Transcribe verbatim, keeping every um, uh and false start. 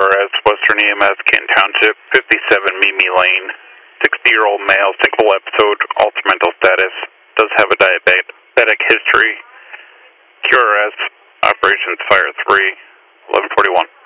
R S, Western E M S, Canton Township, fifty-seven Mimi Lane. sixty-year-old male, single episode, altered mental status, does have a diabetic history. Q R S, Operations Fire three, eleven forty-one.